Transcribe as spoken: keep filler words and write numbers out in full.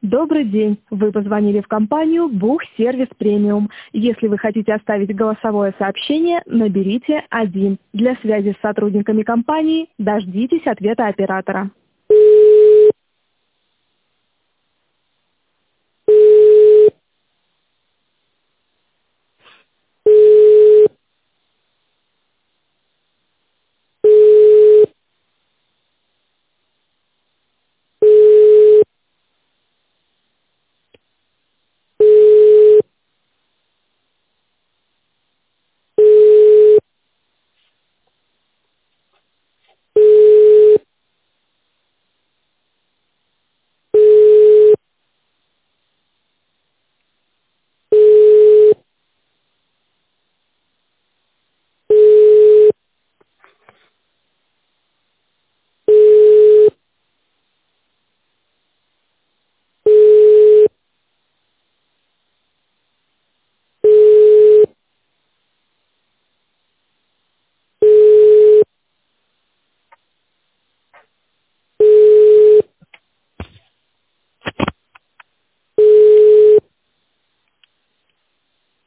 Добрый день. Вы позвонили в компанию «Бухсервис Премиум». Если вы хотите оставить голосовое сообщение, наберите один. Для связи с сотрудниками компании дождитесь ответа оператора.